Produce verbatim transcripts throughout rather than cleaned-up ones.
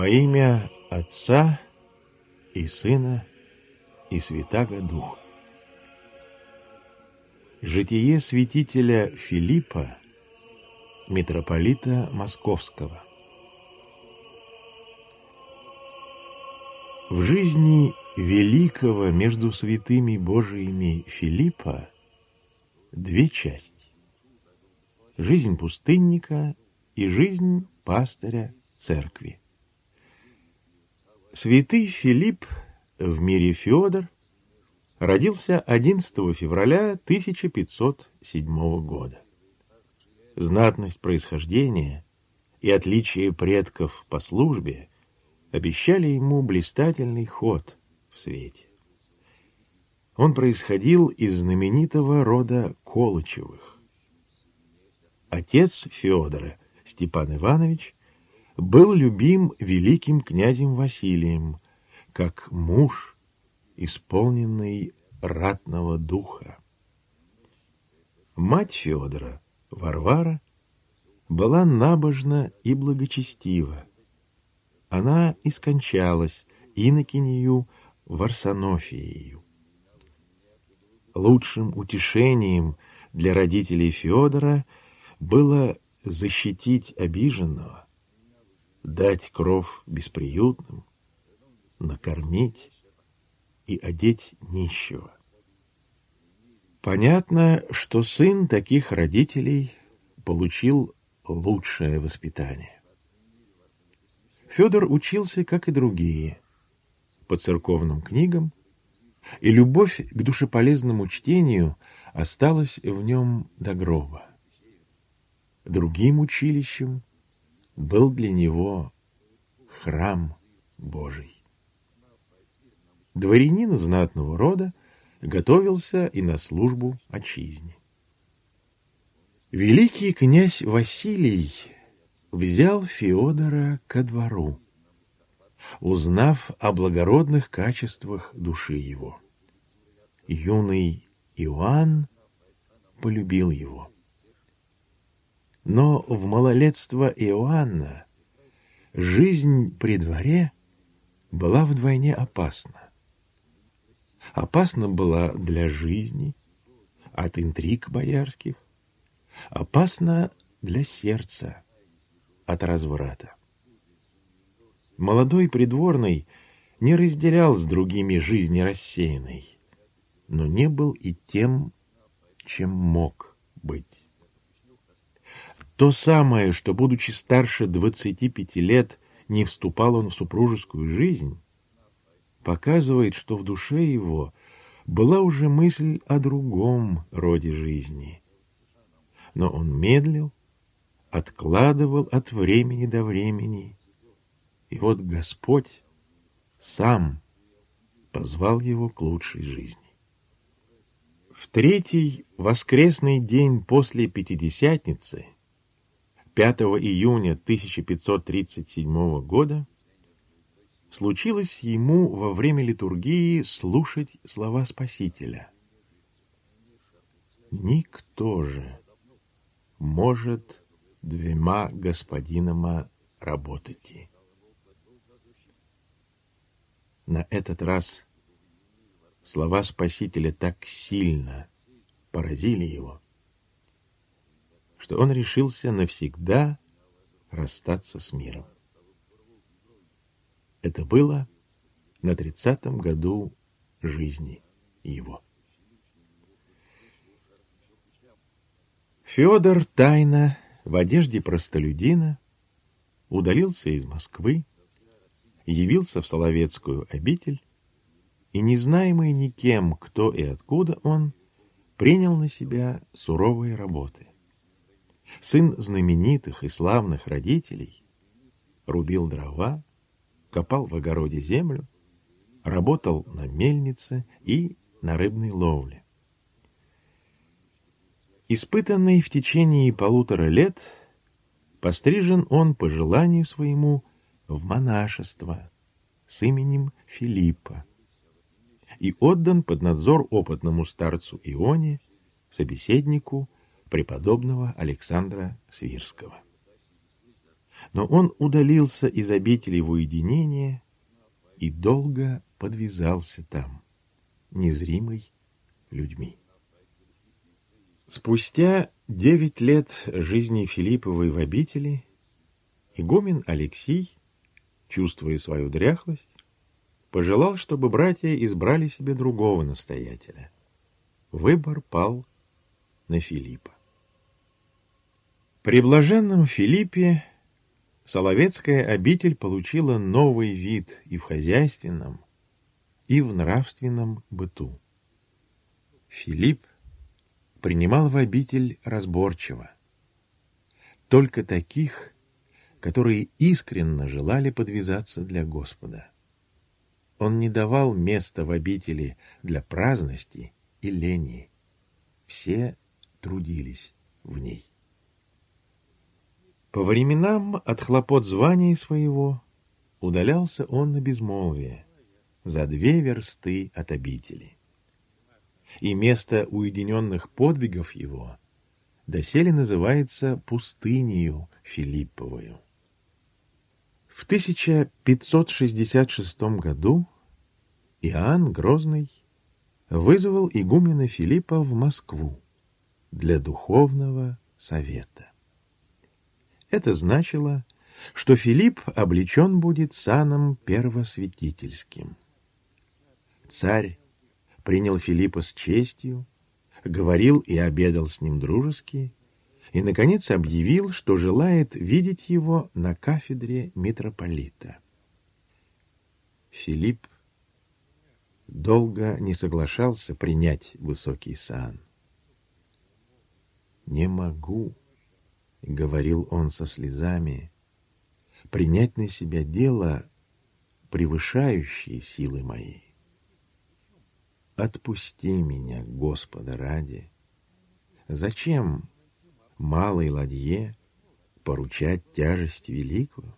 Во имя Отца и Сына и Святаго Духа. Житие святителя Филиппа, митрополита Московского. В жизни великого между святыми Божиими Филиппа две части: жизнь пустынника и жизнь пастыря церкви. Святый Филипп, в мире Феодор, родился одиннадцатого февраля тысяча пятьсот седьмого года. Знатность происхождения и отличие предков по службе обещали ему блистательный ход в свете. Он происходил из знаменитого рода Колычевых. Отец Феодора, Степан Иванович, был любим великим князем Василием, как муж, исполненный ратного духа. Мать Феодора, Варвара, была набожна и благочестива. Она и скончалась инокинею Варсонофиею. Лучшим утешением для родителей Феодора было защитить обиженного, дать кров бесприютным, накормить и одеть нищего. Понятно, что сын таких родителей получил лучшее воспитание. Федор учился, как и другие, по церковным книгам, и любовь к душеполезному чтению осталась в нем до гроба. Другим училищем был для него храм Божий. Дворянин знатного рода готовился и на службу отчизне. Великий князь Василий взял Феодора ко двору, узнав о благородных качествах души его. Юный Иоанн полюбил его. Но в малолетство Иоанна жизнь при дворе была вдвойне опасна. Опасна была для жизни, от интриг боярских, опасна для сердца, от разврата. Молодой придворный не разделял с другими жизни рассеянной, но не был и тем, чем мог быть. То самое, что, будучи старше двадцати пяти лет, не вступал он в супружескую жизнь, показывает, что в душе его была уже мысль о другом роде жизни. Но он медлил, откладывал от времени до времени, и вот Господь сам позвал его к лучшей жизни. В третий воскресный день после Пятидесятницы, пятого июня тысяча пятьсот тридцать седьмого года, случилось ему во время литургии слушать слова Спасителя. «Никто же может двема господинама работать». На этот раз слова Спасителя так сильно поразили его, что он решился навсегда расстаться с миром. Это было на тридцатом году жизни его. Феодор тайно, в одежде простолюдина, удалился из Москвы, явился в Соловецкую обитель, и, незнаемый никем, кто и откуда он, принял на себя суровые работы. Сын знаменитых и славных родителей рубил дрова, копал в огороде землю, работал на мельнице и на рыбной ловле. Испытанный в течение полутора лет, пострижен он по желанию своему в монашество с именем Филиппа и отдан под надзор опытному старцу Ионе, собеседнику преподобного Александра Свирского. но он удалился из обители в уединение и долго подвязался там, незримый людьми. Спустя девять лет жизни Филипповой в обители игумен Алексий, чувствуя свою дряхлость, пожелал, чтобы братья избрали себе другого настоятеля. Выбор пал на Филиппа. При блаженном Филиппе Соловецкая обитель получила новый вид и в хозяйственном, и в нравственном быту. Филипп принимал в обитель разборчиво, только таких, которые искренне желали подвязаться для Господа. Он не давал места в обители для праздности и лени. Все трудились в ней. По временам от хлопот звания своего удалялся он на безмолвие, за две версты от обители. И место уединенных подвигов его доселе называется пустынею Филипповою. В тысяча пятьсот шестьдесят шестом году Иоанн Грозный вызвал игумена Филиппа в Москву для духовного совета. Это значило, что Филипп облечен будет саном первосвятительским. Царь принял Филиппа с честью, говорил и обедал с ним дружески, и, наконец, объявил, что желает видеть его на кафедре митрополита. Филипп долго не соглашался принять высокий сан. «Не могу», — говорил он со слезами, — «принять на себя дело, превышающее силы мои. Отпусти меня, Господа ради. Зачем малой ладье поручать тяжесть великую?»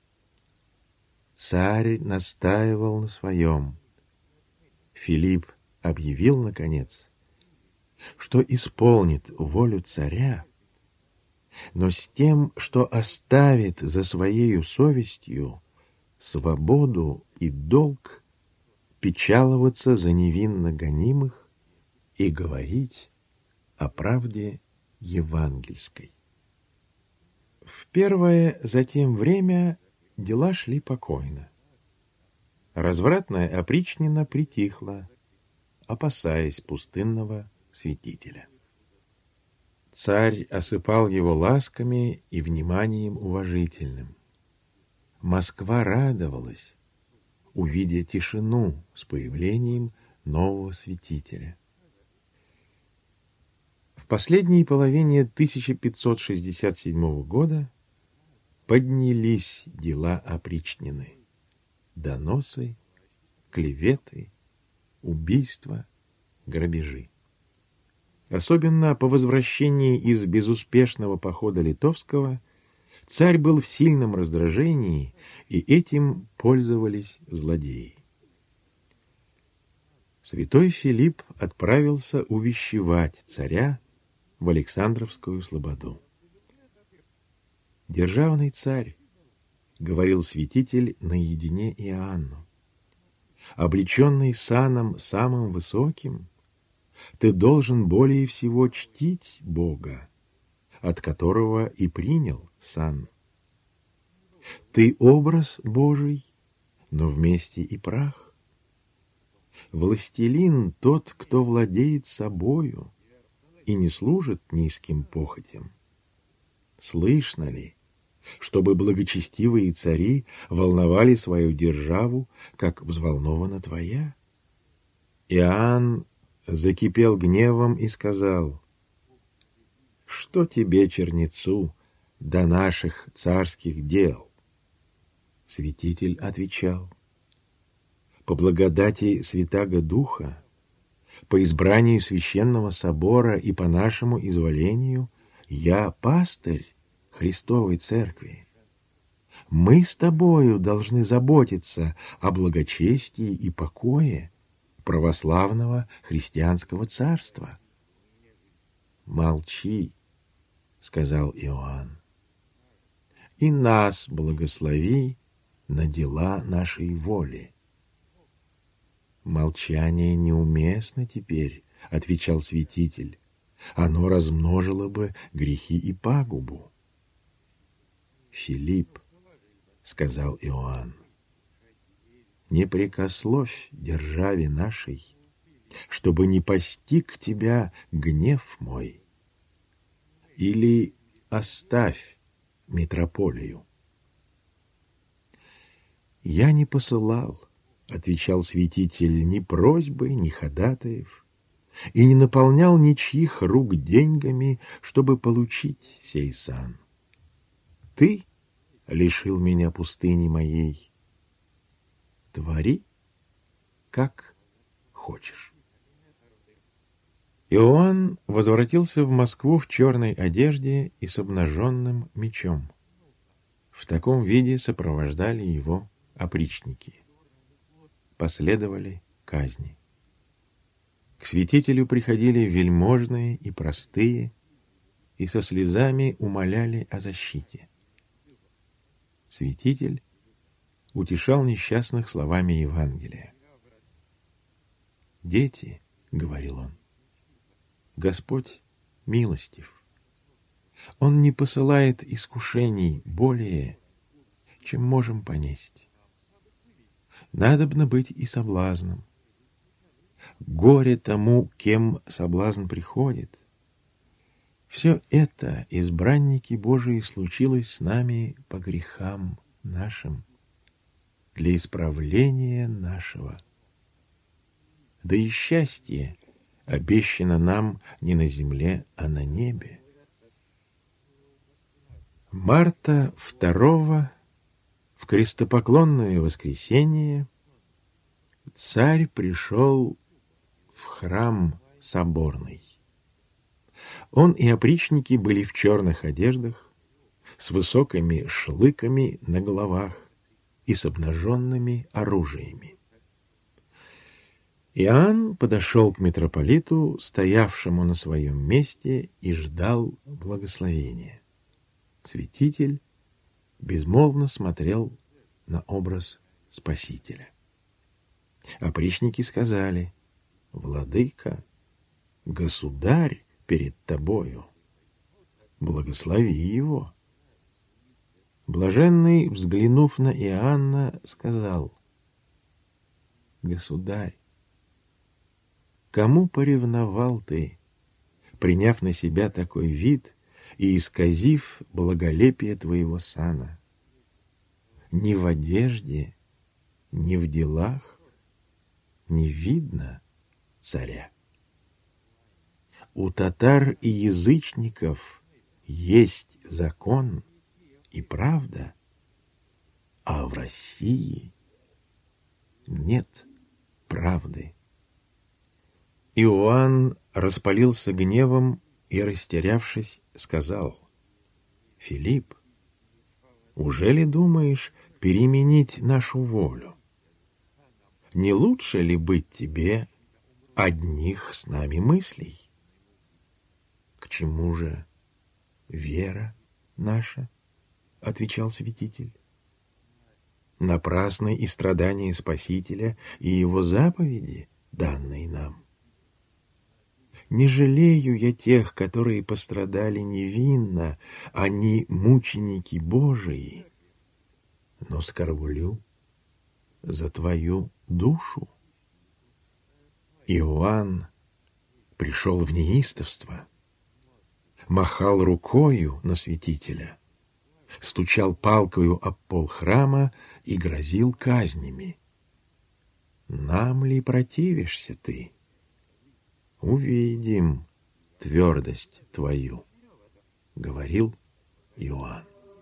Царь настаивал на своем. Филипп объявил, наконец, что исполнит волю царя, но с тем, что оставит за своею совестью свободу и долг печаловаться за невинно гонимых и говорить о правде евангельской. В первое затем время дела шли покойно. Развратная опричнина притихла, опасаясь пустынного святителя. Царь осыпал его ласками и вниманием уважительным. Москва радовалась, увидя тишину с появлением нового святителя. В последней половине тысяча пятьсот шестьдесят седьмого года поднялись дела опричнины. Доносы, клеветы, убийства, грабежи. Особенно по возвращении из безуспешного похода литовского царь был в сильном раздражении, и этим пользовались злодеи. Святой Филипп отправился увещевать царя в Александровскую слободу. «Державный царь», — говорил святитель наедине Иоанну, — «облеченный саном самым высоким, ты должен более всего чтить Бога, от которого и принял сан. Ты образ Божий, но вместе и прах. Властелин тот, кто владеет собою и не служит низким похотям. Слышно ли, чтобы благочестивые цари волновали свою державу, как взволнована твоя?» Иоанн закипел гневом и сказал: «Что тебе, чернецу, до наших царских дел?» Святитель отвечал: «По благодати Святаго Духа, по избранию священного собора и по нашему изволению я пастырь Христовой Церкви. Мы с тобою должны заботиться о благочестии и покое православного христианского царства». «Молчи», — сказал Иоанн. и нас благослови на дела нашей воли. «Молчание неуместно теперь», — отвечал святитель. «Оно размножило бы грехи и пагубу». «Филипп», — сказал Иоанн, — «не прекословь державе нашей, чтобы не постиг тебя гнев мой, или оставь митрополию». «Я не посылал», — отвечал святитель, — «ни просьбы, ни ходатаев, и не наполнял ничьих рук деньгами, чтобы получить сей сан. Ты лишил меня пустыни моей. Твори, как хочешь». Иоанн возвратился в Москву в черной одежде и с обнаженным мечом. В таком виде сопровождали его опричники. Последовали казни. К святителю приходили вельможные и простые и со слезами умоляли о защите. Святитель утешал несчастных словами Евангелия. «Дети, — говорил он, — Господь милостив. Он не посылает искушений более, чем можем понести. Надобно быть и соблазном. Горе тому, кем соблазн приходит. Все это, избранники Божии, случилось с нами по грехам нашим, для исправления нашего. Да и счастье обещано нам не на земле, а на небе». Марта второго, в крестопоклонное воскресенье, царь пришел в храм соборный. Он и опричники были в черных одеждах, с высокими шлыками на головах и с обнаженными оружиями. Иоанн подошел к митрополиту, стоявшему на своем месте, и ждал благословения. Святитель безмолвно смотрел на образ Спасителя. Опричники сказали: «Владыка, государь перед тобою, благослови его». Блаженный, взглянув на Иоанна, сказал: «Государь, кому поревновал ты, приняв на себя такой вид и исказив благолепие твоего сана? Ни в одежде, ни в делах не видно царя. У татар и язычников есть закон и правда, а в России нет правды». Иоанн распалился гневом и, растерявшись, сказал: «Филипп, уже ли думаешь переменить нашу волю? Не лучше ли быть тебе одних с нами мыслей? К чему же вера наша?» — отвечал святитель. «Напрасны и страдания Спасителя, и его заповеди, данные нам. Не жалею я тех, которые пострадали невинно, они мученики Божии, но скорблю за твою душу». Иоанн пришел в неистовство, махал рукою на святителя, стучал палкою об пол храма и грозил казнями. «Нам ли противишься ты? Увидим твердость твою», — говорил Иоанн.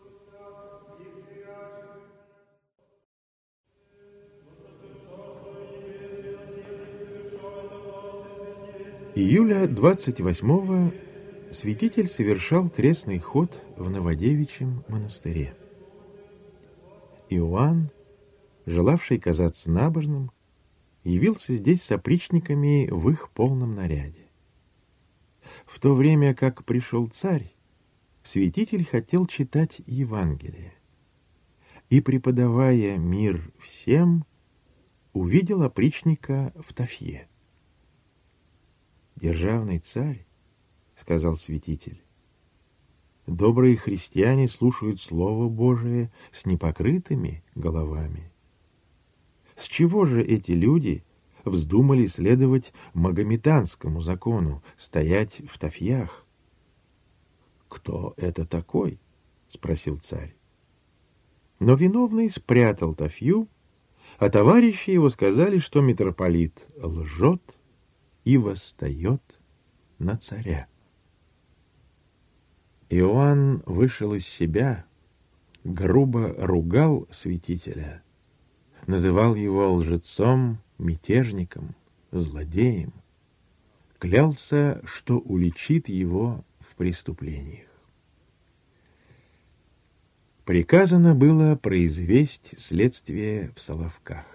Июля двадцать восьмого святитель совершал крестный ход в Новодевичьем монастыре. Иоанн, желавший казаться набожным, явился здесь с опричниками в их полном наряде. В то время как пришел царь, святитель хотел читать Евангелие и, преподавая мир всем, увидел опричника в тафье. «Державный царь, — сказал святитель, — добрые христиане слушают Слово Божие с непокрытыми головами. С чего же эти люди вздумали следовать магометанскому закону, стоять в тафьях?» «Кто это такой?» — спросил царь. Но виновный спрятал тафью, а товарищи его сказали, что митрополит лжет и восстает на царя. Иоанн вышел из себя, грубо ругал святителя, называл его лжецом, мятежником, злодеем, клялся, что уличит его в преступлениях. Приказано было произвесть следствие в Соловках.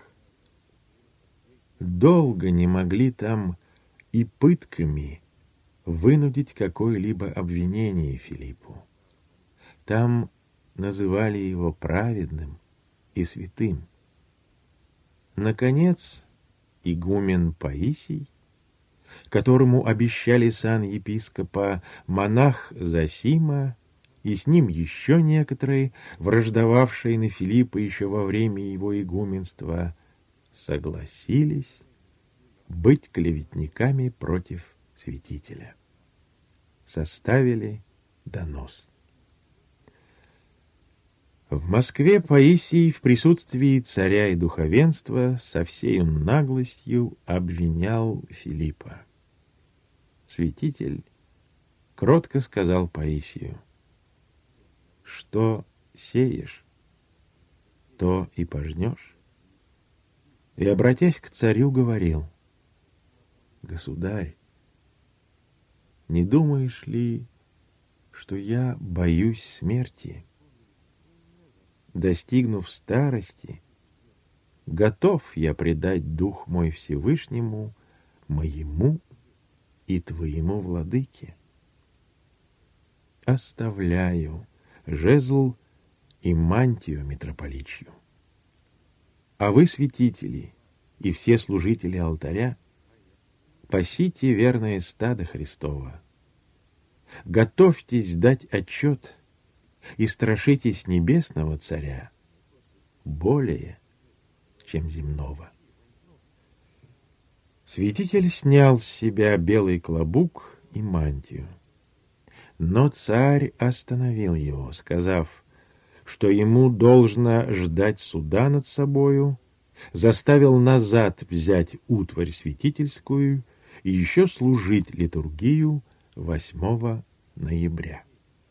Долго не могли там и пытками вынудить какое-либо обвинение Филиппу. Там называли его праведным и святым. Наконец, игумен Паисий, которому обещали сан епископа, монах Зосима, и с ним еще некоторые, враждовавшие на Филиппа еще во время его игуменства, согласились быть клеветниками против святителя. Составили донос. В Москве Паисий в присутствии царя и духовенства со всею наглостью обвинял Филиппа. Святитель кротко сказал Паисию: «Что сеешь, то и пожнешь». И, обратясь к царю, говорил: «Государь, не думаешь ли, что я боюсь смерти? Достигнув старости, готов я предать дух мой Всевышнему, моему и твоему владыке. Оставляю жезл и мантию митрополичью. А вы, святители, и все служители алтаря, пасите верное стадо Христово. Готовьтесь дать отчет и страшитесь небесного царя более, чем земного». Святитель снял с себя белый клобук и мантию. Но царь остановил его, сказав, что ему должно ждать суда над собою, заставил назад взять утварь святительскую и еще служить литургию восьмого ноября.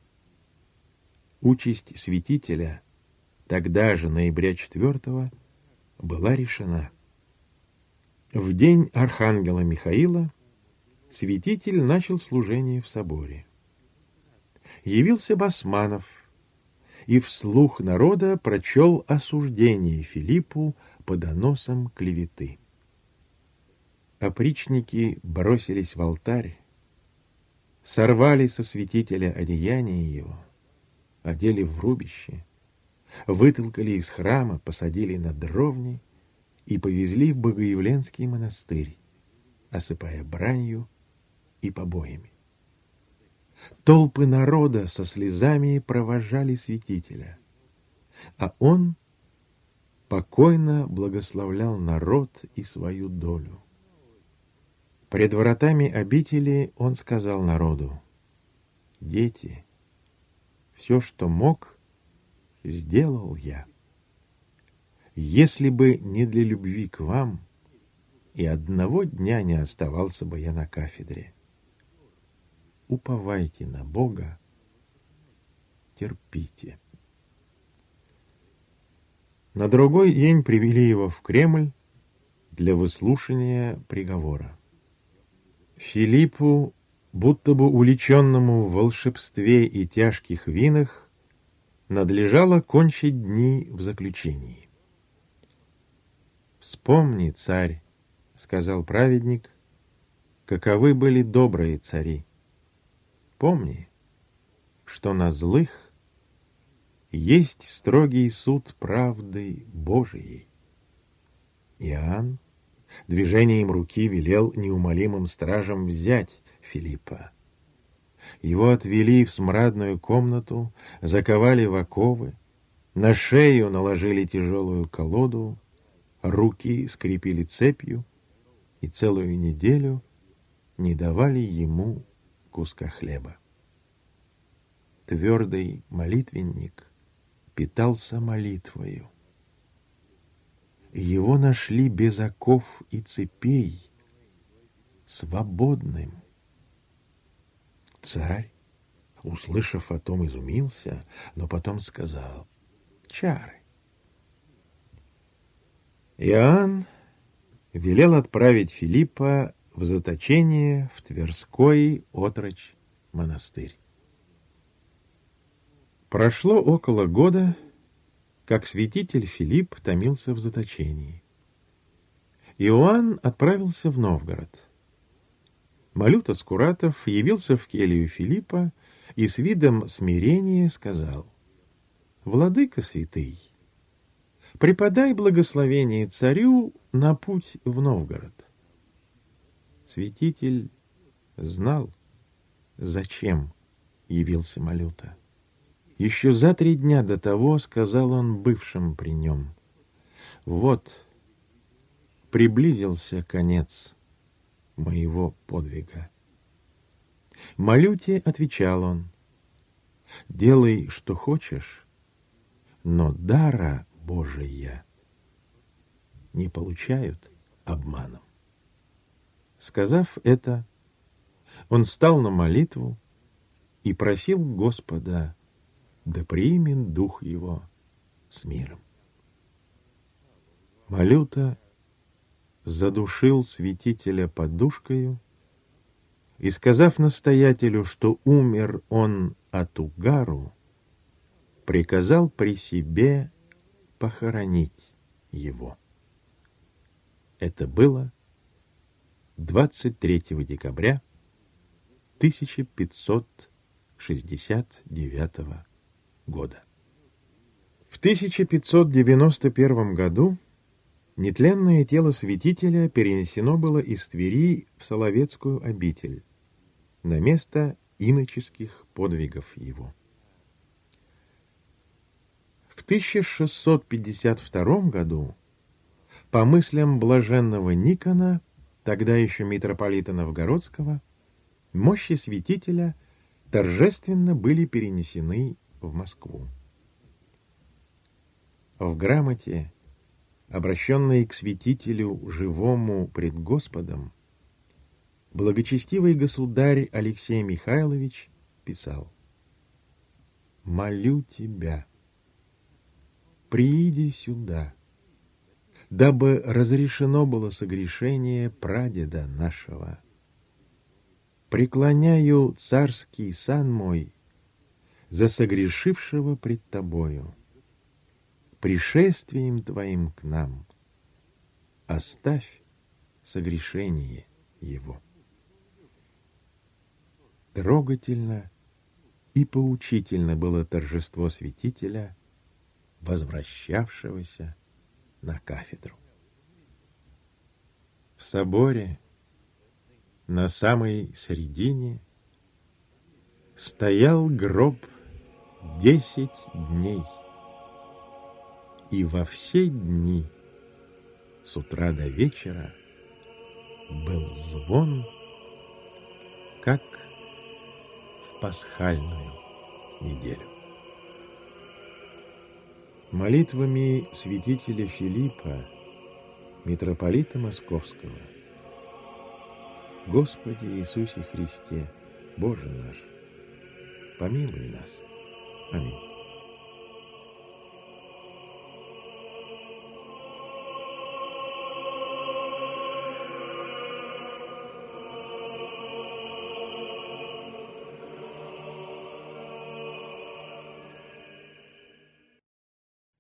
Участь святителя тогда же, ноября четвёртого, была решена. В день архангела Михаила святитель начал служение в соборе. Явился Басманов и вслух народа прочел осуждение Филиппу по доносам клеветы. Опричники бросились в алтарь, сорвали со святителя одеяние его, одели в рубище, вытолкали из храма, посадили на дровни и повезли в Богоявленский монастырь, осыпая бранью и побоями. Толпы народа со слезами провожали святителя, а он покойно благословлял народ и свою долю. Пред воротами обители он сказал народу: «Дети, все, что мог, сделал я. Если бы не для любви к вам, и одного дня не оставался бы я на кафедре. Уповайте на Бога, терпите». На другой день привели его в Кремль для выслушивания приговора. Филиппу, будто бы увлеченному в волшебстве и тяжких винах, надлежало кончить дни в заключении. «Вспомни, царь, — сказал праведник, — каковы были добрые цари. Помни, что на злых есть строгий суд правды Божией. Иоанн движением руки велел неумолимым стражам взять Филиппа. Его отвели в смрадную комнату, заковали в оковы, на шею наложили тяжелую колоду, руки скрепили цепью и целую неделю не давали ему куска хлеба. Твердый молитвенник питался молитвою. Его нашли без оков и цепей, свободным. Царь, услышав о том, изумился, но потом сказал: чары. Иоанн велел отправить Филиппа в заточение в Тверской отрочь монастырь. Прошло около года, как святитель Филипп томился в заточении. Иоанн отправился в Новгород. Малюта Скуратов явился в келью Филиппа и с видом смирения сказал: «Владыка святый, преподай благословение царю на путь в Новгород». Святитель знал, зачем явился Малюта. Еще за три дня до того сказал он бывшим при нем: «Вот, приблизился конец моего подвига». Малюте отвечал он: «Делай, что хочешь, но дара Божия не получают обманом». Сказав это, он стал на молитву и просил Господа, да примет дух его с миром. Малюта задушил святителя подушкою и, сказав настоятелю, что умер он от угару, приказал при себе похоронить его. Это было двадцать третьего декабря тысяча пятьсот шестьдесят девятого года. В тысяча пятьсот девяносто первом году нетленное тело святителя перенесено было из Твери в Соловецкую обитель, на место иноческих подвигов его. В тысяча шестьсот пятьдесят втором году, по мыслям блаженного Никона, тогда еще митрополита Новгородского, мощи святителя торжественно были перенесены в Москву. В грамоте, обращенной к святителю живому пред Господом, благочестивый государь Алексей Михайлович писал: «Молю тебя, прииди сюда, дабы разрешено было согрешение прадеда нашего. Преклоняю царский сан мой за согрешившего пред тобою. Пришествием твоим к нам оставь согрешение его». Трогательно и поучительно было торжество святителя, возвращавшегося на кафедру. В соборе на самой середине стоял гроб десять дней, и во все дни с утра до вечера был звон, как в пасхальную неделю. Молитвами святителя Филиппа, митрополита Московского: Господи Иисусе Христе, Боже наш, помилуй нас. Аминь.